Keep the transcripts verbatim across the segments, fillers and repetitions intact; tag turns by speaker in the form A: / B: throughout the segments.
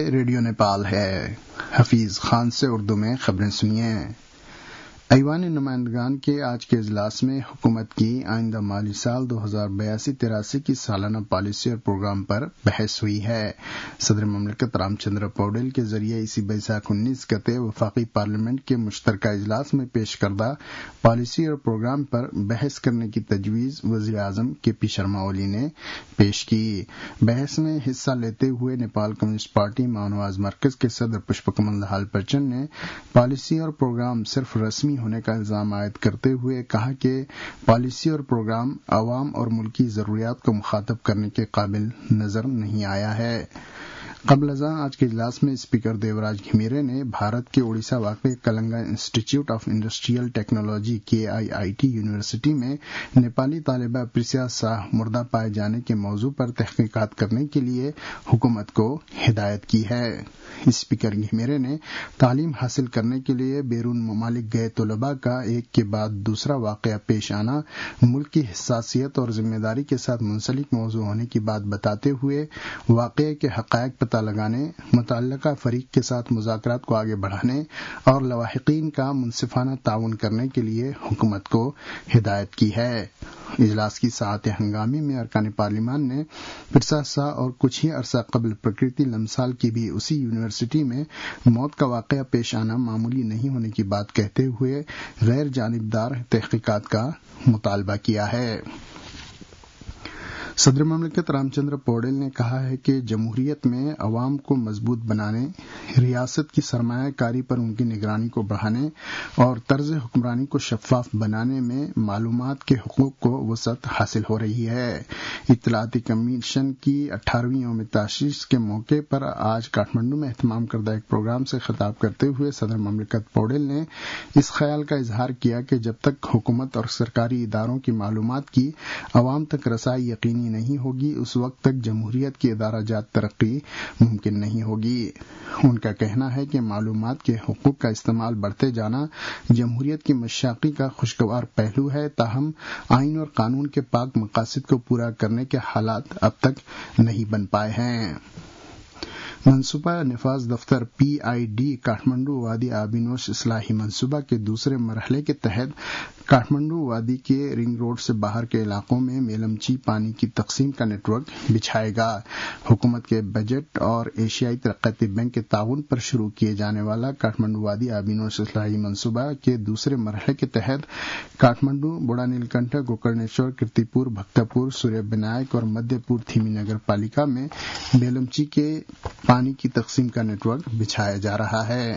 A: Radio Nepal ہے۔ حفیظ خان سے اردو میں خبریں سنیے۔ ایوان نمائندگان کے آج کے اجلاس میں حکومت کی آئندہ مالی سال دو ہزار بیاسی تراسی کی سالانہ پالیسی اور پروگرام پر بحث ہوئی ہے۔ صدر مملکت رام چندر پوڈل کے ذریعے اسی بیساکھ انیس گتے وفاقی پارلیمنٹ کے مشترکہ اجلاس میں پیش کردہ پالیسی اور پروگرام پر بحث کرنے کی تجویز وزیر اعظم کے پی شرما اولی نے پیش کی۔ بحث میں حصہ لیتے ہوئے نیپال کمیونسٹ پارٹی مانواز مرکز کے صدر پشپ کمل دہال پرچند نے پالیسی اور پروگرام صرف رسمی ہونے کا الزام عائد کرتے ہوئے کہا کہ پالیسی اور پروگرام عوام اور ملکی ضروریات کو مخاطب کرنے کے قابل نظر نہیں آیا ہے۔ قبل ازاں آج کے اجلاس میں اسپیکر دیوراج گھمیرے نے بھارت کے اڑیسہ واقع کلنگا انسٹی ٹیوٹ آف انڈسٹریل ٹیکنالوجی کے آئی آئی ٹی یونیورسٹی میں نیپالی طالبہ پرسیا ساہ مردہ پائے جانے کے موضوع پر تحقیقات کرنے کے لیے حکومت کو ہدایت کی ہے۔ اسپیکر گھمیرے نے تعلیم حاصل کرنے کے لیے بیرون ممالک گئے طلباء کا ایک کے بعد دوسرا واقعہ پیش آنا ملک کی حساسیت اور ذمہ داری کے ساتھ منسلک موضوع ہونے کی بات بتاتے ہوئے واقعے کے حقائق پتہ لگانے، متعلقہ فریق کے ساتھ مذاکرات کو آگے بڑھانے اور لواحقین کا منصفانہ تعاون کرنے کے لیے حکومت کو ہدایت کی ہے۔ اجلاس کی ساعت ہنگامی میں ارکان پارلیمان نے پرسا سا اور کچھ ہی عرصہ قبل پرکرتی لمسال کی بھی اسی یونیورسٹی میں موت کا واقعہ پیش آنا معمولی نہیں ہونے کی بات کہتے ہوئے غیر جانبدار تحقیقات کا مطالبہ کیا ہے۔ صدر مملکت رام چندر پوڈل نے کہا ہے کہ جمہوریت میں عوام کو مضبوط بنانے، ریاست کی سرمایہ کاری پر ان کی نگرانی کو بڑھانے اور طرز حکمرانی کو شفاف بنانے میں معلومات کے حقوق کو وسعت حاصل ہو رہی ہے۔ اطلاعاتی کمیشن کی اٹھارہویں یوم تاسیس کے موقع پر آج کاٹھمنڈو میں اہتمام کردہ ایک پروگرام سے خطاب کرتے ہوئے صدر مملکت پوڈل نے اس خیال کا اظہار کیا کہ جب تک حکومت اور سرکاری اداروں کی معلومات کی عوام تک رسائی یقینی نہیں ہوگی اس وقت تک جمہوریت کی ادارہ جات ترقی ممکن نہیں ہوگی۔ ان کا کہنا ہے کہ معلومات کے حقوق کا استعمال بڑھتے جانا جمہوریت کی مشاقی کا خوشگوار پہلو ہے، تاہم آئین اور قانون کے پاک مقاصد کو پورا کرنے کے حالات اب تک نہیں بن پائے ہیں۔ منصوبہ نفاذ دفتر پی آئی ڈی کاٹھمنڈو وادی آبینوش اصلاحی منصوبہ کے دوسرے مرحلے کے تحت کاٹھمنڈو وادی کے رنگ روڈ سے باہر کے علاقوں میں میلمچی پانی کی تقسیم کا نیٹ ورک بچھائے گا۔ حکومت کے بجٹ اور ایشیائی ترقیاتی بینک کے تعاون پر شروع کیے جانے والا کاٹھمنڈو وادی آبینوش اصلاحی منصوبہ کے دوسرے مرحلے کے تحت کاٹھمنڈو، بوڑا نیلکنٹھ، گوکرنیشور، کرتی پور، بھکتاپور، سوریہ بنائک اور مدھیہ پور تھیمی نگر پالیکا میں میلمچی کے پانی کی تقسیم کا نیٹ ورک بچھایا جا رہا ہے۔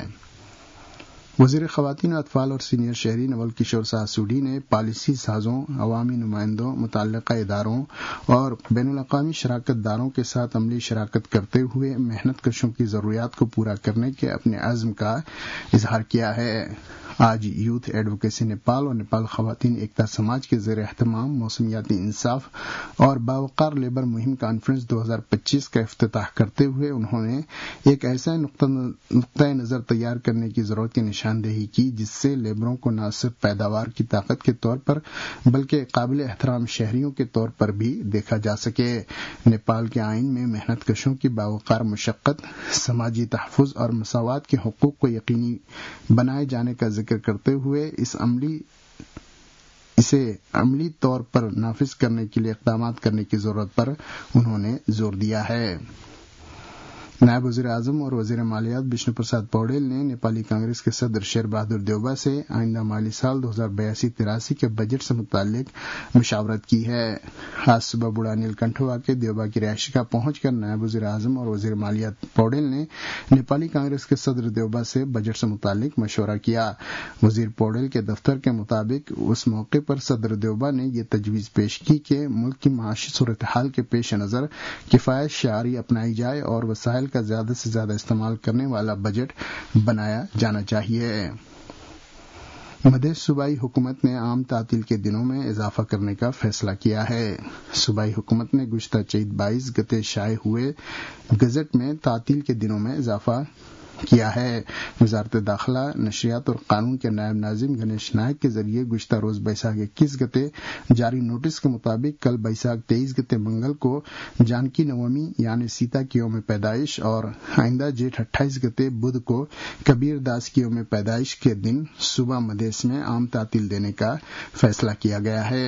A: وزیر خواتین و اطفال اور سینئر شہری نول کشور ساہ سوڈی نے پالیسی سازوں، عوامی نمائندوں، متعلقہ اداروں اور بین الاقوامی شراکت داروں کے ساتھ عملی شراکت کرتے ہوئے محنت کشوں کی ضروریات کو پورا کرنے کے اپنے عزم کا اظہار کیا ہے۔ آج یوتھ ایڈوکیسی نیپال اور نیپال خواتین ایکتا سماج کے زیر اہتمام موسمیاتی انصاف اور باوقار لیبر مہم کانفرنس دو ہزار پچیس کا افتتاح کرتے ہوئے انہوں نے ایک ایسا نقطۂ نظر تیار کرنے کی ضرورت کی نشاندہی کی جس سے لیبروں کو نہ صرف پیداوار کی طاقت کے طور پر بلکہ قابل احترام شہریوں کے طور پر بھی دیکھا جا سکے۔ نیپال کے آئین میں محنت کشوں کی باوقار مشقت، سماجی تحفظ اور مساوات کے حقوق کو یقینی بنائے جانے کا ذکر کرتے ہوئے اس عملی اسے عملی طور پر نافذ کرنے کے لیے اقدامات کرنے کی ضرورت پر انہوں نے زور دیا ہے۔ نائب وزیر اعظم اور وزیر مالیات بشنو پرساد پوڈل نے نیپالی کانگریس کے صدر شیر بہادر دیوبا سے آئندہ مالی سال دو ہزار بیاسی تراسی کے بجٹ سے متعلق مشاورت کی ہے۔ آج صبح بوڑا نیلکنٹھوا کے دیوبا کی رہائش گاہ پہنچ کر نائب وزیر اعظم اور وزیر مالیات پوڈل نے نیپالی کانگریس کے صدر دیوبا سے بجٹ سے متعلق مشورہ کیا۔ وزیر پوڈل کے دفتر کے مطابق اس موقع پر صدر دیوبا نے یہ تجویز پیش کی کہ ملک کی معاشی صورتحال کے پیش نظر کفایت شعاری اپنائی جائے اور وسائل کا زیادہ سے زیادہ استعمال کرنے والا بجٹ بنایا جانا چاہیے۔ مدھیہ صوبائی حکومت نے عام تعطیل کے دنوں میں اضافہ کرنے کا فیصلہ کیا ہے۔ صوبائی حکومت نے گزشتہ چیت بائیس گتے شائع ہوئے گزٹ میں تعطیل کے دنوں میں اضافہ کیا ہے۔ وزارت داخلہ نشریات اور قانون کے نائب ناظم گنیش نائک کے ذریعے گزشتہ روز بیساکھ اکیس گتے جاری نوٹس کے مطابق کل بیساکھ تیئیس گتے منگل کو جانکی نومی یعنی سیتا کی یوم پیدائش اور آئندہ جیٹھ اٹھائیس گتے بدھ کو کبیر داس کی یوم پیدائش کے دن صوبہ مدیس میں عام تعطیل دینے کا فیصلہ کیا گیا ہے۔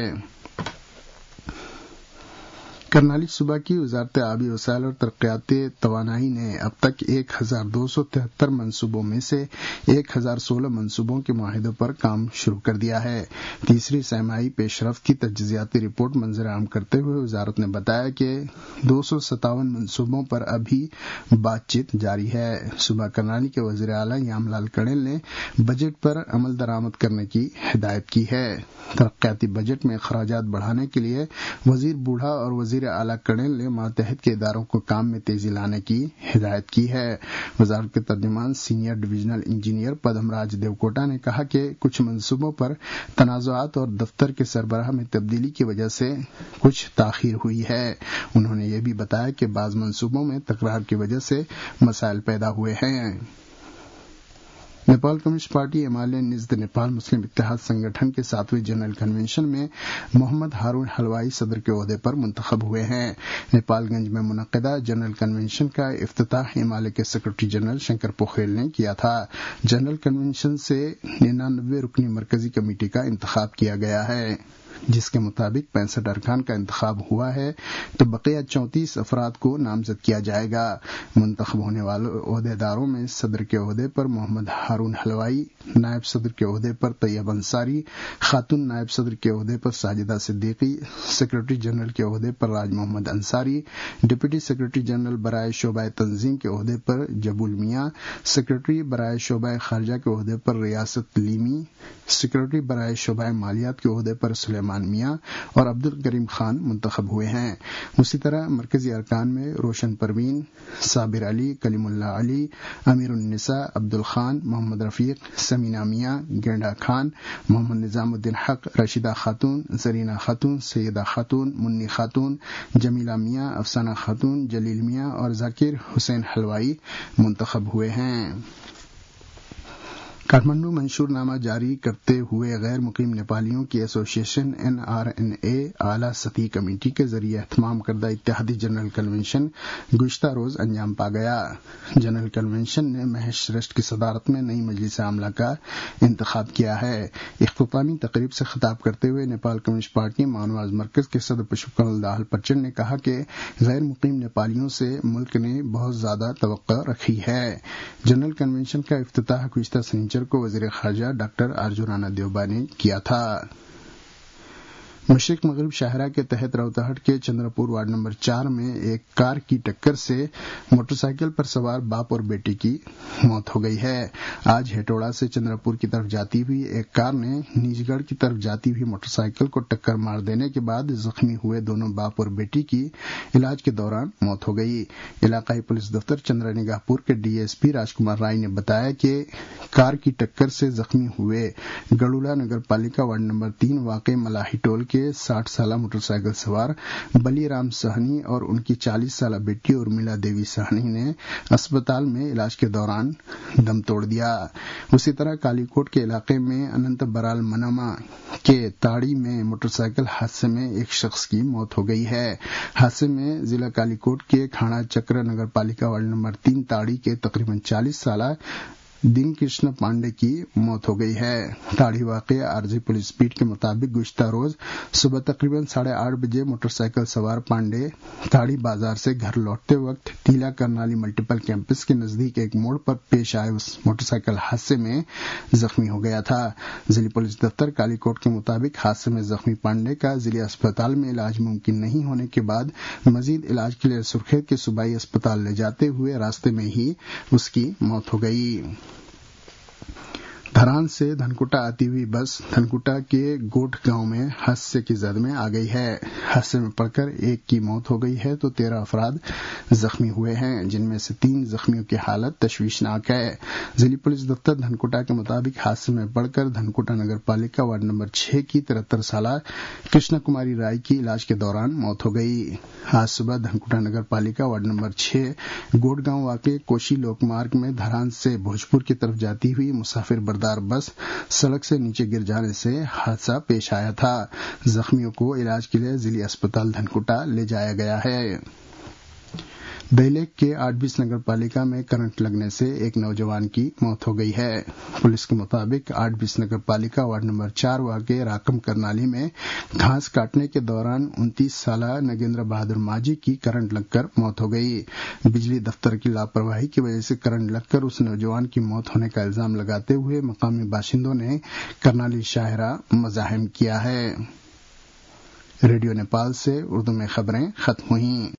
A: کرنالی صوبہ کی وزارت آبی وسائل اور ترقیات توانائی نے اب تک ایک ہزار دو سو تہتر منصوبوں میں سے ایک ہزار سولہ منصوبوں کے معاہدوں پر کام شروع کر دیا ہے۔ تیسری سہمائی پیش رفت کی تجزیاتی رپورٹ منظر عام کرتے ہوئے وزارت نے بتایا کہ دو سو ستاون منصوبوں پر ابھی بات چیت جاری ہے۔ صوبہ کرنالی کے وزیر اعلیٰ یام لال کڑیل نے بجٹ پر عمل درآمد کرنے کی ہدایت کی ہے۔ ترقیاتی بجٹ میں اخراجات بڑھانے کے لیے وزیر بوڑھا اور وزیر اعلیٰ کڑیل نے ماتحت کے اداروں کو کام میں تیزی لانے کی ہدایت کی ہے۔ وزارت کے ترجمان senior divisional engineer Padam Raj Devkota نے کہا کہ کچھ منصوبوں پر تنازعات اور دفتر کے سربراہ میں تبدیلی کی وجہ سے کچھ تاخیر ہوئی ہے۔ انہوں نے یہ بھی بتایا کہ بعض منصوبوں میں تکرار کی وجہ سے مسائل پیدا ہوئے ہیں۔ Nepal Communist Party M L A نژد نیپال مسلم اتحاد سنگٹھن کے ساتویں جنرل کنونشن میں محمد ہارون حلوائی صدر کے عہدے پر منتخب ہوئے ہیں۔ نیپال گنج میں منعقدہ جنرل کنونشن کا افتتاح ایم ایل اے کے سیکرٹری جنرل شنکر پوکھریل نے کیا تھا۔ جنرل کنونشن سے ننانوے رکنی مرکزی کمیٹی کا انتخاب کیا گیا ہے، جس کے مطابق پینسٹھ ارکان کا انتخاب ہوا ہے تو بقیہ چونتیس افراد کو نامزد کیا جائے گا۔ منتخب ہونے والے عہدیداروں میں صدر کے عہدے پر محمد ہارون حلوائی، نائب صدر کے عہدے پر طیب انصاری، خاتون نائب صدر کے عہدے پر ساجدہ صدیقی، سیکرٹری جنرل کے عہدے پر Raj Mohammad Ansari, deputy secretary general برائے شعبہ تنظیم کے عہدے پر جبول میاں، سیکرٹری برائے شعبہ خارجہ کے عہدے پر ریاست لیمی، سیکرٹری برائے شعبہ مالیات کے عہدے پر سلیمان میاں اور عبد الکریم خان منتخب ہوئے ہیں۔ اسی طرح مرکزی ارکان میں روشن پروین، صابر علی، کلیم اللہ علی، امیر النساء، عبد الخان، محمد رفیق، سمینہ میاں، گینڈا خان، محمد نظام الدین حق، رشیدہ خاتون، زرینہ خاتون، سیدہ خاتون، منی خاتون، جمیلہ میاں، افسانہ خاتون، جلیل میاں اور ذاکر حسین حلوائی منتخب ہوئے ہیں۔ کاٹمنڈو منشور نامہ جاری کرتے ہوئے غیر مقیم نیپالیوں کی ایسوسی ایشن این آر این اے اعلیٰ سطحی کمیٹی کے ذریعے اہتمام کردہ اتحادی جنرل کنونشن گزشتہ روز انجام پا گیا۔ جنرل کنونشن نے مہیش ریسٹ کی صدارت میں نئی مجلس عاملہ کا انتخاب کیا ہے۔ اختتامی تقریب سے خطاب کرتے ہوئے نیپال کمیونسٹ پارٹی مانواز مرکز کے صدر پشپکمل داہل پرچنڈ نے کہا کہ غیر مقیم نیپالیوں سے ملک نے بہت زیادہ توقع رکھی ہے۔ جنرل کنونشن کا افتتاح گزشتہ سنیچر کو وزیر خارجہ ڈاکٹر آرجو رانا دیوبا نے کیا تھا۔ مشرق مغرب شاہراہ کے تحت روتاہٹ کے چندرپور وارڈ نمبر چار میں ایک کار کی ٹکر سے موٹر سائیکل پر سوار باپ اور بیٹی کی موت ہو گئی ہے۔ آج ہیٹوڑا سے چندرپور کی طرف جاتی ہوئی ایک کار نے نیج گڑھ کی طرف جاتی ہوئی موٹر سائیکل کو ٹکر مار دینے کے بعد زخمی ہوئے دونوں باپ اور بیٹی کی علاج کے دوران موت ہو گئی۔ علاقائی پولیس دفتر چندرا نگاہ پور کے D S P Raj Kumar Rai نے بتایا کہ کار کی ٹکر سے زخمی ہوئے گڑولا نگر پالیکا وارڈ نمبر تین واقع ملاحی ٹول کے ساٹھ سالہ موٹر سائیکل سوار بلی رام سہنی اور ان کی چالیس سالہ بیٹی ارمیلا دیوی سہنی نے اسپتال میں علاج کے دوران دم توڑ دیا۔ اسی طرح کالی کوٹ کے علاقے میں اننت برال مناما کے تاڑی میں موٹر سائیکل حادثے میں ایک شخص کی موت ہو گئی ہے۔ حادثے میں ضلع کالی کوٹ کے کھانا چکر نگر پالیکا وارڈ نمبر تین تاڑی کے تقریباً چالیس سالہ دن کرشن پانڈے کی موت ہو گئی ہے۔ تاڑی واقع عارضی پولیس بیٹ کے مطابق گزشتہ روز صبح تقریباً ساڑھے آٹھ بجے موٹر سائیکل سوار پانڈے تاڑی بازار سے گھر لوٹتے وقت تیلا کرنالی ملٹیپل کیمپس کے نزدیک ایک موڑ پر پیش آئے اس موٹر سائیکل حادثے میں زخمی ہو گیا تھا۔ ضلع پولیس دفتر کالی کوٹ کے مطابق حادثے میں زخمی پانڈے کا ضلع اسپتال میں علاج ممکن نہیں ہونے کے بعد مزید علاج کے لیے سرخیت کے صوبائی اسپتال لے جاتے ہوئے راستے میں ہی اس کی موت ہو گئی۔ دھران سے دھنکوٹا آتی ہوئی بس دھنکوٹا کے گوٹ گاؤں میں حادثے کی زد میں آ گئی ہے۔ حادثے میں پڑ کر ایک کی موت ہو گئی ہے تو تیرہ افراد زخمی ہوئے ہیں، جن میں سے تین زخمیوں کی حالت تشویشناک ہے۔ ضلعی پولیس دفتر دھنکوٹا کے مطابق حادثے میں پڑ کر دھنکوٹا نگر پالیکا وارڈ نمبر چھ کی ترہتر سالہ کرشنا کماری رائے کی علاج کے دوران موت ہو گئی۔ آج صبح دھنکوٹا نگر پالیکا وارڈ نمبر چھ گوٹ گاؤں واقع کوشی لوک مارگ میں دھران سے بھوجپور کی طرف جاتی ہوئی مسافر بردار بس سڑک سے نیچے گر جانے سے حادثہ پیش آیا تھا۔ زخمیوں کو علاج کے لیے ضلعی اسپتال دھنکوٹا لے جایا گیا ہے۔ دہلیک کے آٹھ بیس نگر پالیکا میں کرنٹ لگنے سے ایک نوجوان کی موت ہو گئی ہے۔ پولیس کے مطابق آٹھ بیس نگر پالیکا وارڈ نمبر چار واقع راکم کرنالی میں گھاس کاٹنے کے دوران انتیس سالہ نگیندر بہادر ماجی کی کرنٹ لگ کر موت ہو گئی۔ بجلی دفتر کی لاپرواہی کی وجہ سے کرنٹ لگ کر اس نوجوان کی موت ہونے کا الزام لگاتے ہوئے مقامی باشندوں نے کرنالی شاہراہ مزاحم کیا ہے۔ ریڈیو نیپال سے اردو میں خبریں ختم ہوئیں۔